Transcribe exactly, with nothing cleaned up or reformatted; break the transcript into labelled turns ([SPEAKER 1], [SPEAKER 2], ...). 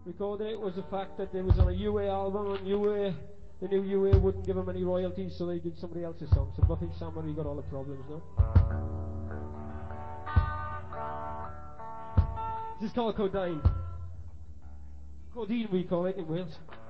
[SPEAKER 1] recording it was the fact that there was on a U A album, and U A, the new U A wouldn't give them any royalties, so they did somebody else's song. So Buffy Samurai got all the problems now. This is called Codeine. Codeine we call it in Wales.